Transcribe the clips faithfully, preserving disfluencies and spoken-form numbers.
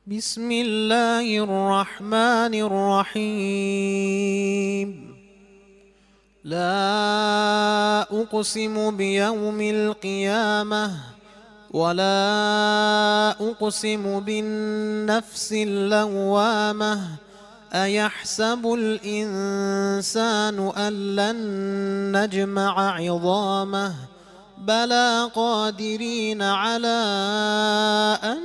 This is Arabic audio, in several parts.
بسم الله الرحمن الرحيم. لا أقسم بيوم القيامة ولا أقسم بالنفس اللوامة. أيحسب الإنسان أن لن نجمع عظامه بلى قادرين على أن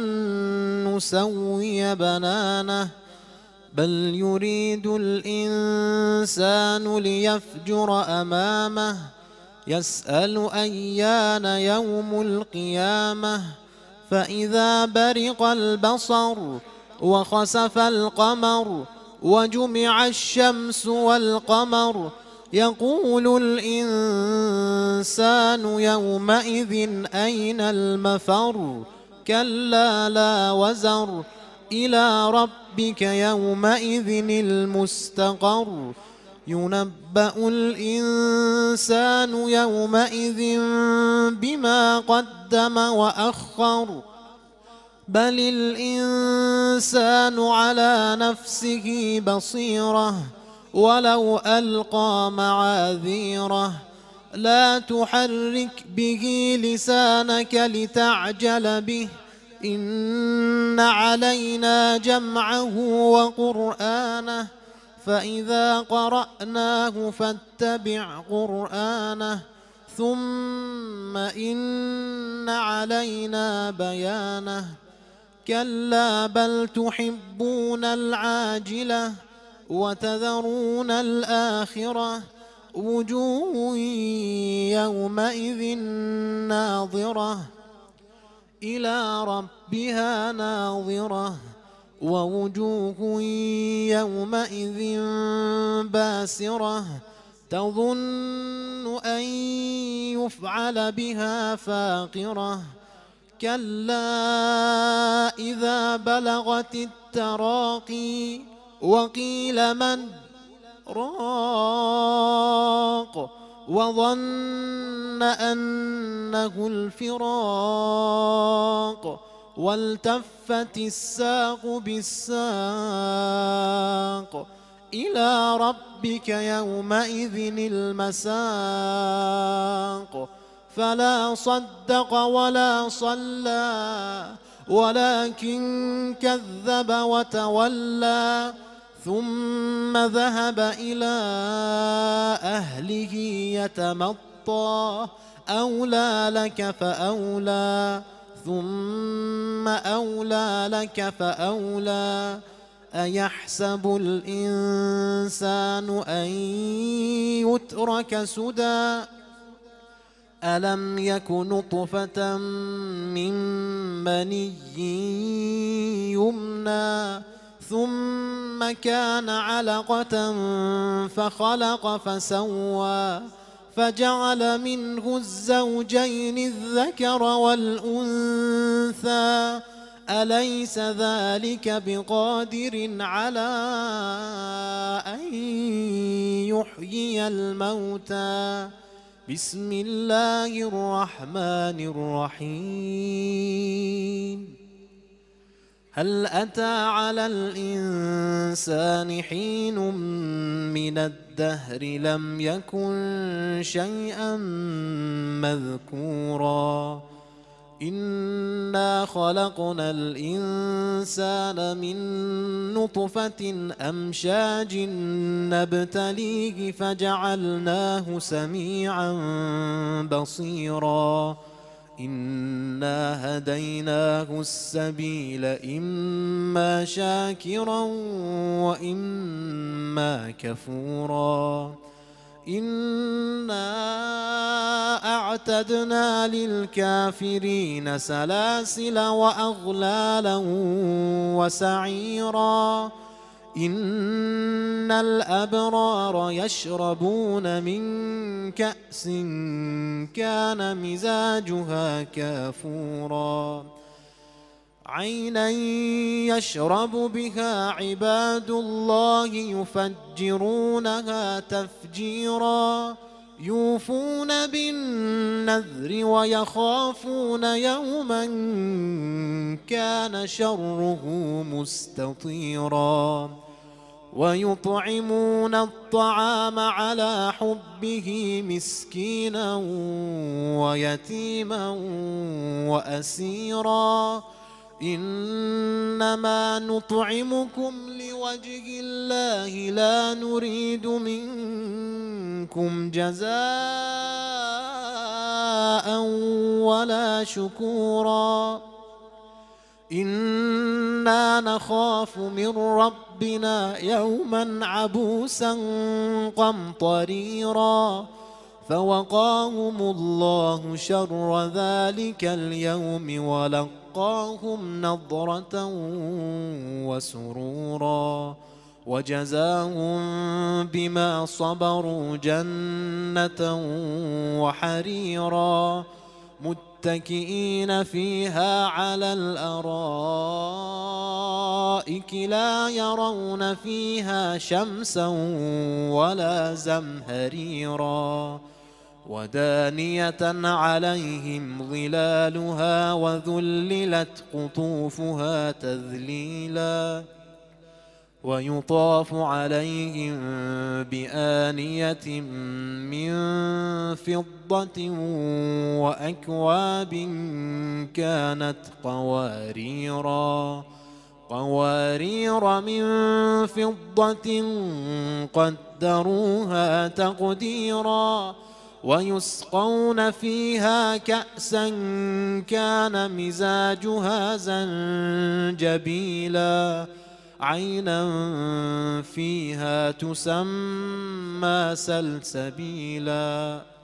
نسوي بنانه بل يريد الإنسان ليفجر أمامه يسأل أيان يوم القيامة فإذا برق البصر وخسف القمر وجمع الشمس والقمر يقول الإنسان يومئذ أين المفر كلا لا وزر إلى ربك يومئذ المستقر ينبأ الإنسان يومئذ بما قدم وأخر بل الإنسان على نفسه بصيرة ولو ألقى معاذيره لا تحرك به لسانك لتعجل به إن علينا جمعه وقرآنه فإذا قرأناه فاتبع قرآنه ثم إن علينا بيانه كلا بل تحبون العاجلة وتذرون الآخرة وجوه يومئذ ناظرة إلى ربها ناظرة ووجوه يومئذ باسرة تظن أن يفعل بها فاقرة كلا إذا بلغت التراقي وقيل من راق وظن أنه الفراق والتفت الساق بالساق إلى ربك يومئذ المساق فلا صدق ولا صلى ولكن كذب وتولى ثم ذهب إلى أهله يتمطى أولى لك فأولى ثم أولى لك فأولى أيحسب الإنسان أن يترك سدى ألم يك نطفة من مني يمنى ثم كان علقة فخلق فسوى فجعل منه الزوجين الذكر والأنثى أليس ذلك بقادر على أن يحيي الموتى بسم الله الرحمن الرحيم هل أتى على الإنسان حين من الدهر لم يكن شيئا مذكورا إنا خلقنا الإنسان من نطفة أمشاج نبتليه فجعلناه سميعا بصيرا إنا هديناه السبيل إما شاكرا وإما كفورا إنا أعتدنا للكافرين سلاسل وأغلالا وسعيرا إن الأبرار يشربون من كأس كان مزاجها كافورا عينا يشرب بها عباد الله يفجرونها تفجيرا يوفون بالنذر ويخافون يوما كان شره مستطيرا ويطعمون الطعام على حبه مسكينا ويتيما وأسيرا إنما نطعمكم لوجه الله لا نريد منكم جزاء ولا شكورا إنا نخاف من ربنا يوما عبوسا قمطريرا فوقاهم الله شر ذلك اليوم ولقاهم نضرة وسرورا وجزاهم بما صبروا جنة وحريرا متكئين فيها على الأرائك لا يرون فيها شمسا ولا زمهريرا ودانية عليهم ظلالها وذللت قطوفها تذليلا ويطاف عليهم بآنية من فضة وأكواب كانت قواريرا قوارير من فضة قدروها تقديرا ويسقون فيها كأسا كان مزاجها زنجبيلا عينا فيها تسمى سلسبيلا